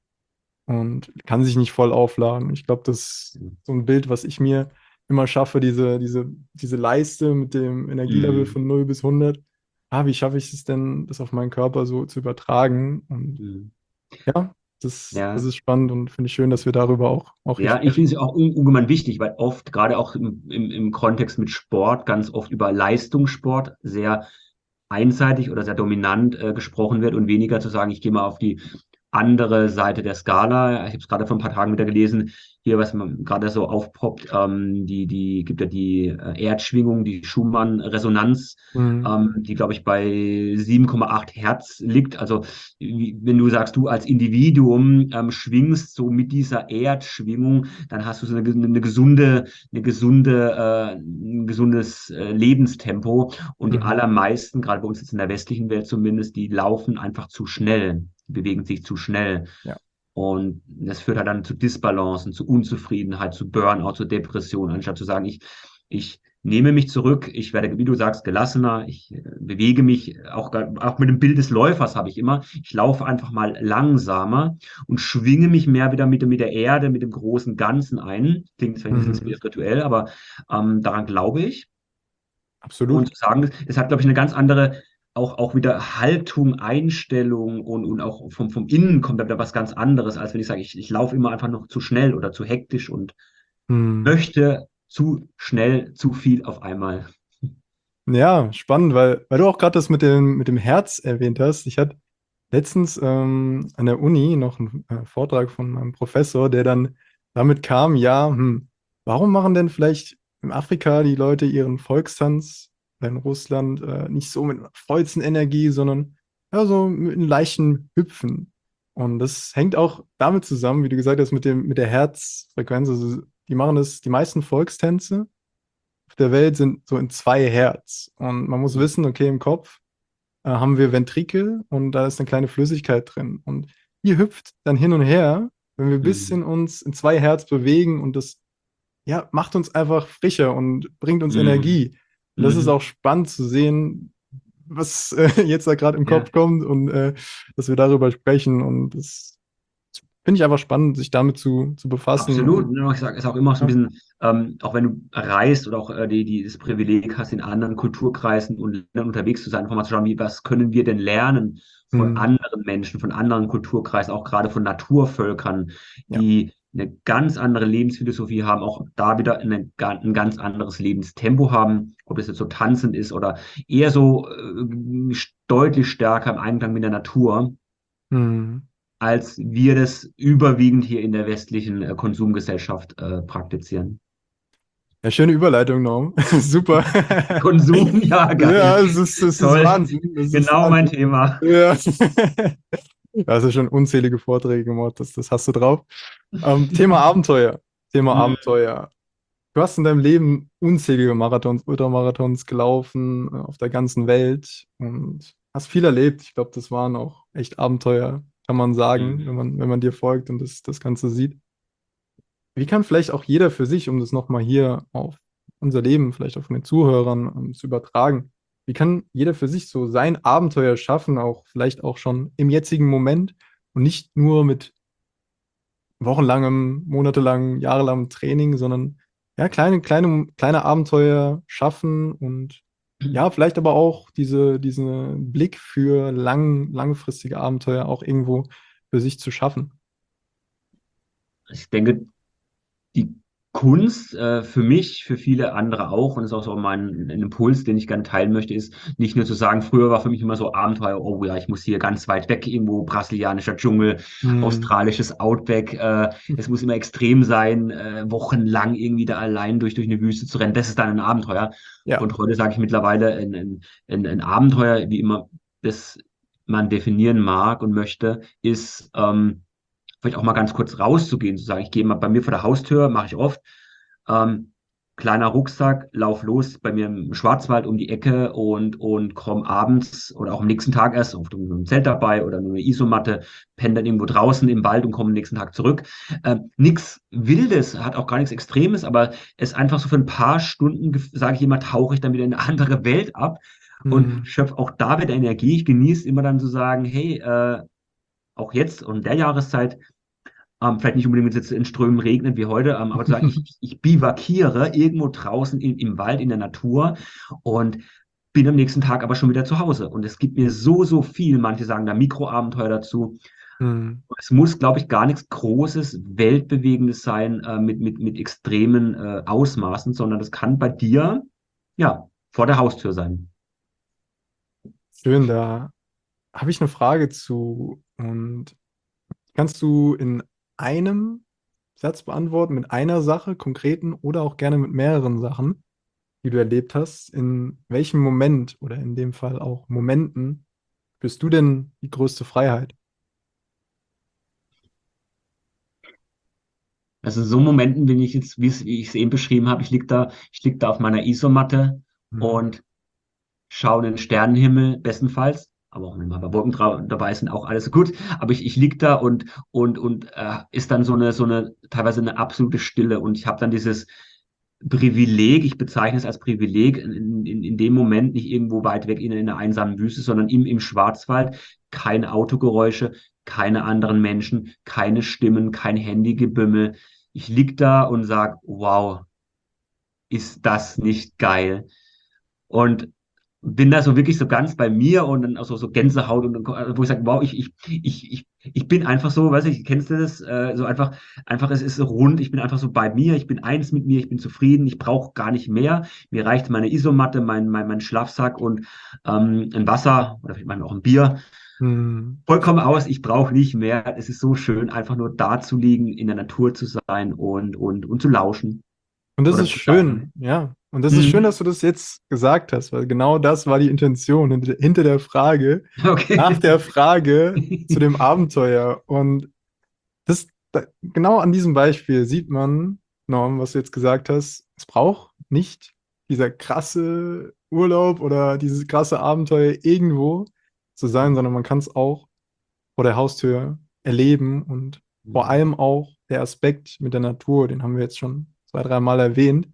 und kann sich nicht voll aufladen. Ich glaube, das ist so ein Bild, was ich mir immer schaffe, diese, diese, diese Leiste mit dem Energielevel mm, von null bis hundert. Ah, wie schaffe ich es denn, das auf meinen Körper so zu übertragen? Und mm. ja, das, das Ja, ist spannend und finde ich schön, dass wir darüber auch, auch hier ja, ich sprechen. finde es auch un ungemein wichtig, weil oft, gerade auch im, im, im Kontext mit Sport, ganz oft über Leistungssport sehr einseitig oder sehr dominant äh, gesprochen wird und weniger zu sagen, ich gehe mal auf die andere Seite der Skala. Ich habe es gerade vor ein paar Tagen wieder gelesen, hier, was man gerade so aufpoppt, ähm, die, die gibt ja die äh, Erdschwingung, die Schumann-Resonanz, Mhm. ähm, die, glaube ich, bei sieben Komma acht Hertz liegt. Also wie, wenn du sagst, du als Individuum ähm, schwingst so mit dieser Erdschwingung, dann hast du so eine, eine gesunde, eine gesunde, äh, ein gesundes äh, Lebenstempo. Und die Mhm. allermeisten, gerade bei uns jetzt in der westlichen Welt zumindest, die laufen einfach zu schnell, die bewegen sich zu schnell. Ja, Und das führt halt dann zu Disbalancen, zu Unzufriedenheit, zu Burnout, zu Depression, anstatt zu sagen, ich, ich nehme mich zurück, ich werde, wie du sagst, gelassener, ich äh, bewege mich, auch, auch mit dem Bild des Läufers habe ich immer, ich laufe einfach mal langsamer und schwinge mich mehr wieder mit, mit der Erde, mit dem großen Ganzen ein. Klingt zwar ein bisschen mhm. spirituell, aber ähm, daran glaube ich. Und Absolut. zu sagen, es hat, glaube ich, eine ganz andere auch, auch wieder Haltung, Einstellung und, und auch vom, vom Innen kommt da wieder was ganz anderes, als wenn ich sage, ich, ich laufe immer einfach noch zu schnell oder zu hektisch und Hm. möchte zu schnell, zu viel auf einmal. Ja, spannend, weil, weil du auch gerade das mit dem, mit dem Herz erwähnt hast. Ich hatte letztens ähm, an der Uni noch einen äh, Vortrag von einem Professor, der dann damit kam, ja, hm, warum machen denn vielleicht in Afrika die Leute ihren Volkstanz in Russland äh, nicht so mit einer vollsten Energie, sondern ja, so mit einem leichten Hüpfen. Und das hängt auch damit zusammen, wie du gesagt hast, mit dem, mit der Herzfrequenz. Also die machen das, die meisten Volkstänze auf der Welt sind so in zwei Hertz. Und man muss wissen, okay, im Kopf äh, haben wir Ventrikel und da ist eine kleine Flüssigkeit drin. Und die hüpft dann hin und her, wenn wir ein Mhm. bisschen uns in zwei Hertz bewegen und das ja, macht uns einfach frischer und bringt uns Mhm. Energie. Und das ist Mhm. auch spannend zu sehen, was äh, jetzt da gerade im Ja. Kopf kommt und äh, dass wir darüber sprechen. Und das finde ich einfach spannend, sich damit zu, zu befassen. Absolut. Und Ne, ich sage, ist auch immer so ein ja, bisschen, ähm, auch wenn du reist oder auch äh, die, die, das Privileg hast, in anderen Kulturkreisen und Ländern unterwegs zu sein, einfach mal zu schauen, wie, was können wir denn lernen von hm, anderen Menschen, von anderen Kulturkreisen, auch gerade von Naturvölkern, ja, die eine ganz andere Lebensphilosophie haben, auch da wieder eine, ga- ein ganz anderes Lebenstempo haben, ob das jetzt so tanzend ist oder eher so äh, deutlich stärker im Einklang mit der Natur, hm. als wir das überwiegend hier in der westlichen äh, Konsumgesellschaft äh, praktizieren. Ja, schöne Überleitung, Norm. Super. Konsum, ja, geil. Ja, es ist, es ist Toll. Wahnsinn. Es ist Genau mein Wahnsinn. Thema. Ja. Da hast du schon unzählige Vorträge gemacht, das, das hast du drauf. Ähm, Thema Abenteuer. Thema Mhm. Abenteuer. Du hast in deinem Leben unzählige Marathons, Ultramarathons gelaufen, äh, auf der ganzen Welt und hast viel erlebt. Ich glaube, das waren auch echt Abenteuer, kann man sagen, wenn Mhm. man, wenn man dir folgt und das, das Ganze sieht. Wie kann vielleicht auch jeder für sich, um das nochmal hier auf unser Leben, vielleicht auch von den Zuhörern ähm, zu übertragen, wie kann jeder für sich so sein Abenteuer schaffen, auch vielleicht auch schon im jetzigen Moment und nicht nur mit wochenlangem, monatelangem, jahrelangem Training, sondern ja, kleine, kleine, kleine Abenteuer schaffen und ja, vielleicht aber auch diese, diesen Blick für lang, langfristige Abenteuer auch irgendwo für sich zu schaffen. Ich denke, die Kunst äh, für mich, für viele andere auch, und ist auch so mein ein Impuls, den ich gerne teilen möchte, ist nicht nur zu sagen, früher war für mich immer so Abenteuer, oh ja, ich muss hier ganz weit weg, irgendwo brasilianischer Dschungel, Hm. australisches Outback, äh, es muss immer extrem sein, äh, wochenlang irgendwie da allein durch, durch eine Wüste zu rennen, das ist dann ein Abenteuer. Ja. Und heute sage ich mittlerweile, ein, ein, ein, ein Abenteuer, wie immer das man definieren mag und möchte, ist ähm, vielleicht auch mal ganz kurz rauszugehen, zu sagen, ich gehe mal bei mir vor der Haustür, mache ich oft, ähm, kleiner Rucksack, lauf los bei mir im Schwarzwald um die Ecke und, und komm abends oder auch am nächsten Tag erst auf einem Zelt dabei oder nur eine Isomatte, penne dann irgendwo draußen im Wald und komme am nächsten Tag zurück. Ähm, nichts Wildes, hat auch gar nichts Extremes, aber es einfach so für ein paar Stunden, sage ich immer, tauche ich dann wieder in eine andere Welt ab und Hm. schöpfe auch da wieder Energie. Ich genieße immer dann zu sagen, hey, äh, auch jetzt und der Jahreszeit, ähm, vielleicht nicht unbedingt, wenn es jetzt in Strömen regnet wie heute, ähm, aber zu sagen, ich, ich bivakiere irgendwo draußen in, im Wald, in der Natur und bin am nächsten Tag aber schon wieder zu Hause. Und es gibt mir so, so viel. Manche sagen da Mikroabenteuer dazu. Hm. Es muss, glaube ich, gar nichts Großes, Weltbewegendes sein äh, mit, mit, mit extremen äh, Ausmaßen, sondern das kann bei dir, ja, vor der Haustür sein. Schön, da habe ich eine Frage zu. Und kannst du in einem Satz beantworten, mit einer Sache, konkreten oder auch gerne mit mehreren Sachen, die du erlebt hast? In welchem Moment oder in dem Fall auch Momenten bist du denn die größte Freiheit? Also in so Momenten bin ich jetzt, wie es- wie ich es eben beschrieben habe, ich lieg da, ich lieg da auf meiner Isomatte Hm. und schaue in den Sternenhimmel, bestenfalls. Aber auch wenn mal bei Wolken dra- dabei sind, auch alles gut. Aber ich, ich lieg da und, und, und äh, ist dann so eine, so eine, teilweise eine absolute Stille. Und ich habe dann dieses Privileg, ich bezeichne es als Privileg, in, in, in dem Moment nicht irgendwo weit weg in, in einer einsamen Wüste, sondern im, im Schwarzwald, keine Autogeräusche, keine anderen Menschen, keine Stimmen, kein Handygebimmel. Ich lieg da und sag, wow, ist das nicht geil? Und bin da so wirklich so ganz bei mir und dann auch so, so Gänsehaut und und wo ich sage, wow, ich, ich, ich, ich, ich bin einfach so, weiß ich, kennst du das? Äh, so einfach, einfach, es ist so rund, ich bin einfach so bei mir, ich bin eins mit mir, ich bin zufrieden, ich brauche gar nicht mehr. Mir reicht meine Isomatte, mein, mein, mein Schlafsack und ähm, ein Wasser oder vielleicht mal auch ein Bier. Hm. Vollkommen aus, ich brauche nicht mehr. Es ist so schön, einfach nur da zu liegen, in der Natur zu sein und, und, und zu lauschen Und das oder ist zu laufen. schön, ja. Und das ist schön, Hm. dass du das jetzt gesagt hast, weil genau das war die Intention hinter hinter der Frage, nach Okay. der Frage zu dem Abenteuer. Und das, da, genau an diesem Beispiel sieht man, Norm, was du jetzt gesagt hast, es braucht nicht dieser krasse Urlaub oder dieses krasse Abenteuer irgendwo zu sein, sondern man kann es auch vor der Haustür erleben und vor Hm. allem auch der Aspekt mit der Natur, den haben wir jetzt schon zwei, dreimal erwähnt,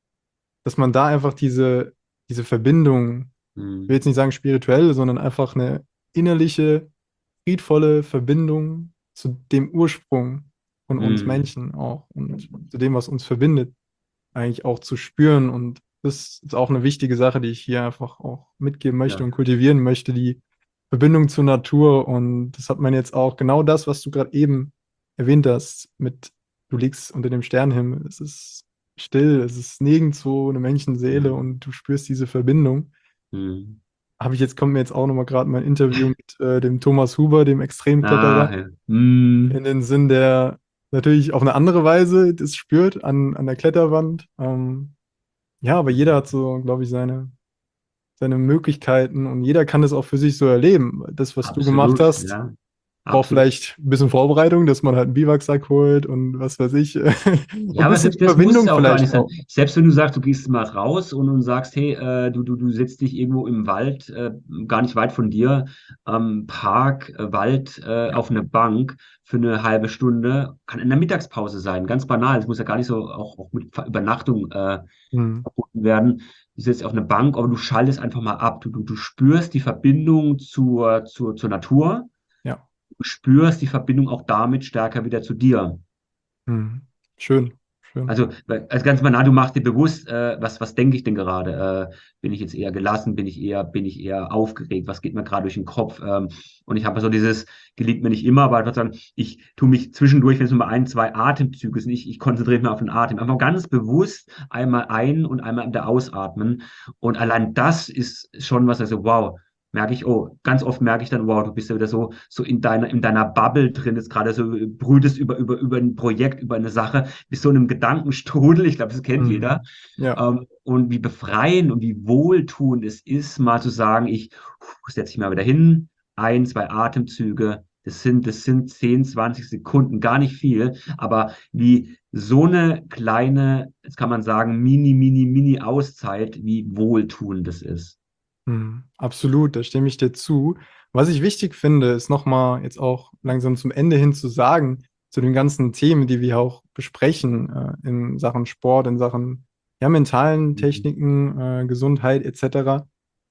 dass man da einfach diese, diese Verbindung, ich will Hm. jetzt nicht sagen spirituell, sondern einfach eine innerliche, friedvolle Verbindung zu dem Ursprung von uns Hm. Menschen auch und zu dem, was uns verbindet, eigentlich auch zu spüren. Und das ist auch eine wichtige Sache, die ich hier einfach auch mitgeben möchte Ja. und kultivieren möchte, die Verbindung zur Natur. Und das hat man jetzt auch genau das, was du gerade eben erwähnt hast, mit du liegst unter dem Sternenhimmel. Es ist still, es ist nirgendwo eine Menschenseele Hm. und du spürst diese Verbindung. Hm. Habe ich jetzt, kommt mir jetzt auch nochmal gerade mein Interview mit äh, dem Thomas Huber, dem Extremkletterer, Ah, ja. Hm. in den Sinn, der natürlich auf eine andere Weise das spürt an, an der Kletterwand. Ähm, ja, aber jeder hat so, glaube ich, seine, seine Möglichkeiten und jeder kann das auch für sich so erleben. Das, was du gemacht Absolut, hast, ja. braucht Absolut. vielleicht ein bisschen Vorbereitung, dass man halt einen Biwaksack holt und was weiß ich. Und Ja, ein aber bisschen selbst das muss es Überwindung ja auch gar vielleicht nicht sein. auch. Selbst wenn du sagst, du gehst mal raus und, und sagst, hey, äh, du, du, du setzt dich irgendwo im Wald, äh, gar nicht weit von dir, ähm, Park, äh, Wald, äh, Ja. auf eine Bank für eine halbe Stunde, kann in der Mittagspause sein, ganz banal. Es muss ja gar nicht so auch, auch mit Ver- Übernachtung äh, Hm. verbunden werden. Du sitzt auf eine Bank, aber du schaltest einfach mal ab. Du, du, du spürst die Verbindung zur, zur, zur Natur, Ja. du spürst die Verbindung auch damit stärker wieder zu dir. Hm. Schön. Schön. Also, weil- also ganz banal, du machst dir bewusst, äh, was, was denke ich denn gerade? Äh, bin ich jetzt eher gelassen? Bin ich eher, bin ich eher aufgeregt? Was geht mir gerade durch den Kopf? Ähm, und ich habe so dieses, gelingt mir nicht immer, aber einfach sagen, ich tue mich zwischendurch, wenn es nur mal ein, zwei Atemzüge sind, ich, ich konzentriere mich auf den Atem. Einfach ganz bewusst einmal ein- und einmal wieder ausatmen. Und allein das ist schon was, also wow, merke ich, oh, ganz oft merke ich dann, wow, du bist ja wieder so, so in deiner, in deiner Bubble drin, jetzt gerade so brütest über, über, über ein Projekt, über eine Sache, bist so in einem Gedankenstrudel, ich glaube, das kennt jeder. Hm. Ja. Ähm, und wie befreiend und wie wohltuend es ist, mal zu sagen, ich setze mich mal wieder hin, ein, zwei Atemzüge, das sind, das sind zehn, zwanzig Sekunden, gar nicht viel, aber wie so eine kleine, jetzt kann man sagen, mini, mini, mini Auszeit, wie wohltuend das ist. Hm, absolut, da stimme ich dir zu. Was ich wichtig finde, ist nochmal jetzt auch langsam zum Ende hin zu sagen, zu den ganzen Themen, die wir auch besprechen, äh, in Sachen Sport, in Sachen ja, mentalen Mhm. Techniken, äh, Gesundheit et cetera.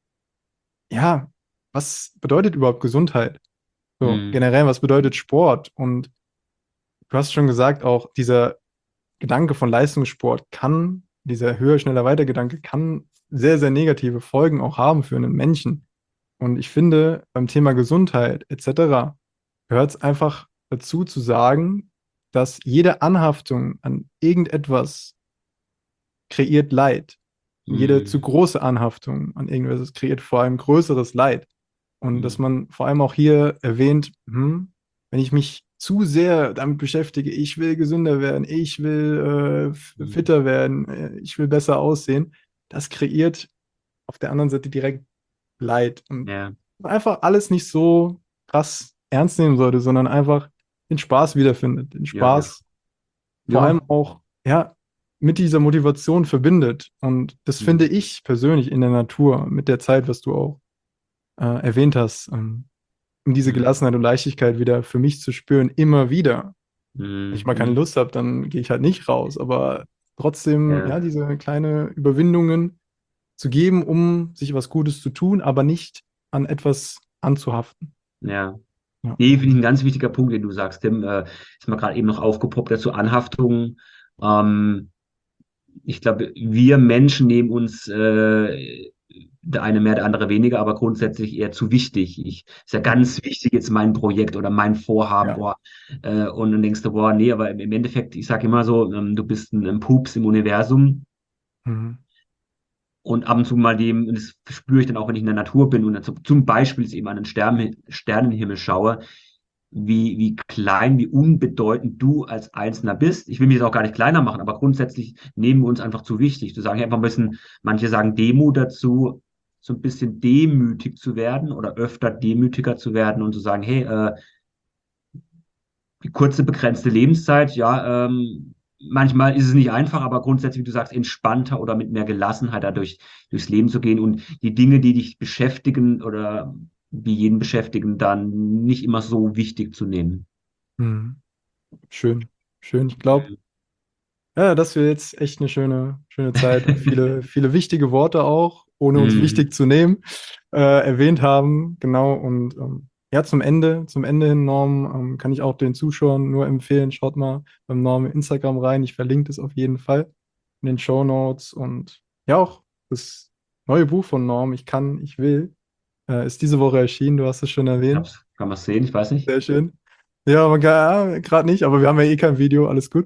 Ja, was bedeutet überhaupt Gesundheit? So, Mhm. generell, was bedeutet Sport? Und du hast schon gesagt, auch dieser Gedanke von Leistungssport kann, dieser höher, schneller, weiter Gedanke kann sehr, sehr negative Folgen auch haben für einen Menschen. Und ich finde, beim Thema Gesundheit et cetera gehört es einfach dazu zu sagen, dass jede Anhaftung an irgendetwas kreiert Leid. Jede zu Mhm. große Anhaftung an irgendetwas kreiert vor allem größeres Leid. Und dass Mhm. man vor allem auch hier erwähnt, hm, wenn ich mich zu sehr damit beschäftige, ich will gesünder werden, ich will äh, Mhm. fitter werden, äh, ich will besser aussehen, das kreiert auf der anderen Seite direkt Leid. Und Ja, einfach alles nicht so krass ernst nehmen sollte, sondern einfach den Spaß wiederfindet, den ja, ja. Spaß vor allem Ja. auch, ja, mit dieser Motivation verbindet. Und das finde Mhm. ich persönlich in der Natur mit der Zeit, was du auch äh, erwähnt hast, ähm, um diese Mhm. Gelassenheit und Leichtigkeit wieder für mich zu spüren, immer wieder. Wenn ich mal keine Mhm. Lust habe, dann gehe ich halt nicht raus, aber trotzdem, ja, Ja, diese kleine Überwindungen zu geben, um sich was Gutes zu tun, aber nicht an etwas anzuhaften. ja. Ja. Nee, finde ich ein ganz wichtiger Punkt, den du sagst, Tim. Äh, ist mir gerade eben noch aufgepoppt dazu, Anhaftung. Ähm, ich glaube, wir Menschen nehmen uns äh, der eine mehr, der andere weniger, aber grundsätzlich eher zu wichtig. Ich, ist ja ganz wichtig jetzt mein Projekt oder mein Vorhaben, Ja. boah, äh, und dann denkst du, boah, nee, aber im Endeffekt, ich sage immer so, ähm, du bist ein, ein Pups im Universum. Mhm. Und ab und zu mal dem, und das spüre ich dann auch, wenn ich in der Natur bin und dann zum, zum Beispiel eben an den Stern, Sternenhimmel schaue, wie, wie klein, wie unbedeutend du als Einzelner bist. Ich will mich jetzt auch gar nicht kleiner machen, aber grundsätzlich nehmen wir uns einfach zu wichtig. Zu sagen, hey, einfach ein bisschen, manche sagen Demut dazu, so ein bisschen demütig zu werden oder öfter demütiger zu werden und zu sagen, hey, äh, die kurze, begrenzte Lebenszeit, ja, ähm, manchmal ist es nicht einfach, aber grundsätzlich, wie du sagst, entspannter oder mit mehr Gelassenheit dadurch durchs Leben zu gehen und die Dinge, die dich beschäftigen oder die jeden beschäftigen, dann nicht immer so wichtig zu nehmen. Mhm. Schön, schön. Ich glaube, ja, das wäre jetzt echt eine schöne, schöne Zeit und viele, viele wichtige Worte auch, ohne uns Mhm. wichtig zu nehmen, äh, erwähnt haben. Genau. Und ähm, ja, zum Ende, zum Ende hin, Norm, ähm, kann ich auch den Zuschauern nur empfehlen, schaut mal beim Norm Instagram rein. Ich verlinke das auf jeden Fall in den Show Notes. Und ja, auch das neue Buch von Norm, Ich kann, ich will, äh, ist diese Woche erschienen. Du hast es schon erwähnt. Hab's, kann man sehen, ich weiß nicht. Sehr schön. Ja, man kann, ja, gerade nicht, aber wir haben ja eh kein Video, alles gut.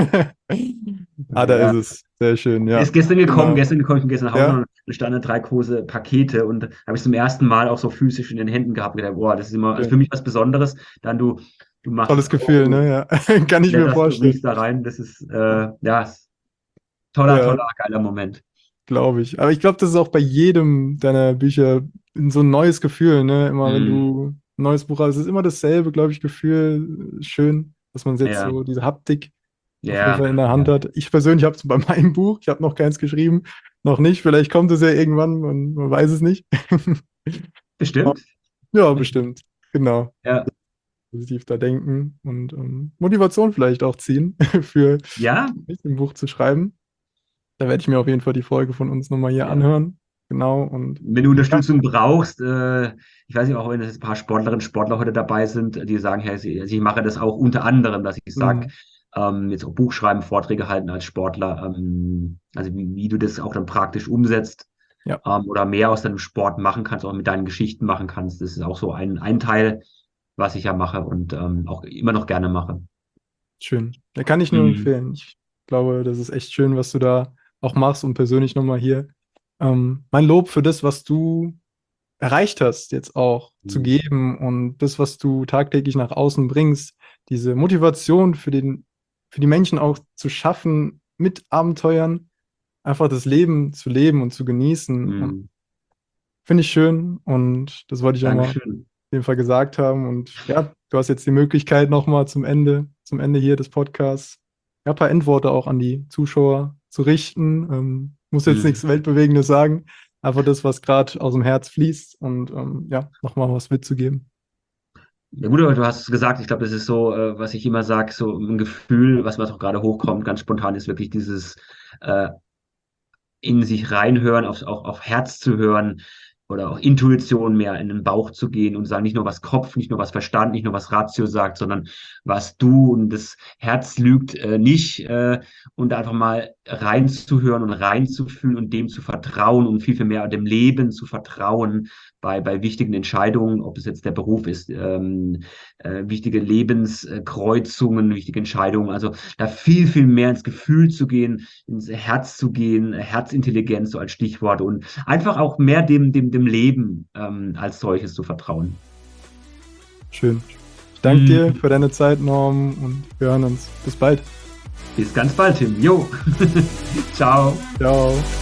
Ah, da ist Ja, es. Sehr schön, er ja. ist gestern gekommen, Genau. gestern gekommen, ich bin gestern nach Hause Ja, und da standen drei große Pakete und habe ich zum ersten Mal auch so physisch in den Händen gehabt. Und gedacht, boah, das ist immer, also für schön. mich was Besonderes. Dann du, du machst Tolles es auf, Gefühl, du ne? Ja. Kann ich mir blätterst, du vorstellen. riechst da rein. Das ist, äh, ja, ist toller, Ja, toller, geiler Moment. glaube ich. Aber ich glaube, das ist auch bei jedem deiner Bücher so ein neues Gefühl, ne? Immer wenn Mm, du ein neues Buch hast, es ist immer dasselbe, glaube ich, Gefühl. Schön, dass man jetzt ja, so diese Haptik auf jeden ja, Fall in der Hand ja. hat. Ich persönlich habe es bei meinem Buch, ich habe noch keins geschrieben, noch nicht. Vielleicht kommt es ja irgendwann, man, man weiß es nicht. Bestimmt. Ja, bestimmt. Genau. Ja, Positiv da denken und ähm, Motivation vielleicht auch ziehen für ja, mich ein Buch zu schreiben. Da werde ich mir auf jeden Fall die Folge von uns nochmal hier ja. anhören. Genau. Und Wenn du ja. Unterstützung brauchst, äh, ich weiß nicht, auch wenn es jetzt ein paar Sportlerinnen und Sportler heute dabei sind, die sagen, hey, sie- also ich mache das auch unter anderem, dass ich sage, Mhm. ähm, jetzt auch Buch schreiben, Vorträge halten als Sportler, ähm, also wie, wie du das auch dann praktisch umsetzt, Ja, ähm, oder mehr aus deinem Sport machen kannst, auch mit deinen Geschichten machen kannst. Das ist auch so ein, ein Teil, was ich ja mache und ähm, auch immer noch gerne mache. schön. Da kann ich nur Mhm. empfehlen. Ich glaube, das ist echt schön, was du da auch machst und persönlich nochmal hier. Ähm, mein Lob für das, was du erreicht hast, jetzt auch zu Mhm. geben und das, was du tagtäglich nach außen bringst, diese Motivation für den, für die Menschen auch zu schaffen, mit Abenteuern einfach das Leben zu leben und zu genießen. Und Mhm. finde ich schön und das wollte ich auch mal auf Dankeschön. jeden Fall gesagt haben. Und ja, du hast jetzt die Möglichkeit nochmal zum Ende, zum Ende hier des Podcasts, ja, ein paar Endworte auch an die Zuschauer zu richten. Ähm, muss jetzt Mhm. nichts Weltbewegendes sagen, einfach das, was gerade aus dem Herz fließt und ähm, ja, nochmal was mitzugeben. Ja gut, aber du hast es gesagt, ich glaube, das ist so, äh, was ich immer sage, so ein Gefühl, was, was auch gerade hochkommt, ganz spontan, ist wirklich dieses äh, in sich reinhören, auf, auf, auf Herz zu hören oder auch Intuition mehr in den Bauch zu gehen und sagen, nicht nur was Kopf, nicht nur was Verstand, nicht nur was Ratio sagt, sondern was du und das Herz lügt äh, nicht äh, und einfach mal reinzuhören und reinzufühlen und dem zu vertrauen und viel, viel mehr dem Leben zu vertrauen bei, bei wichtigen Entscheidungen, ob es jetzt der Beruf ist, ähm, äh, wichtige Lebenskreuzungen, wichtige Entscheidungen, also da viel, viel mehr ins Gefühl zu gehen, ins Herz zu gehen, Herzintelligenz so als Stichwort und einfach auch mehr dem, dem, dem Leben ähm, als solches zu vertrauen. Schön. Ich danke dir Hm, für deine Zeit, Norm, und wir hören uns. Bis bald. bis ganz bald, Tim. Jo. Ciao. Ciao.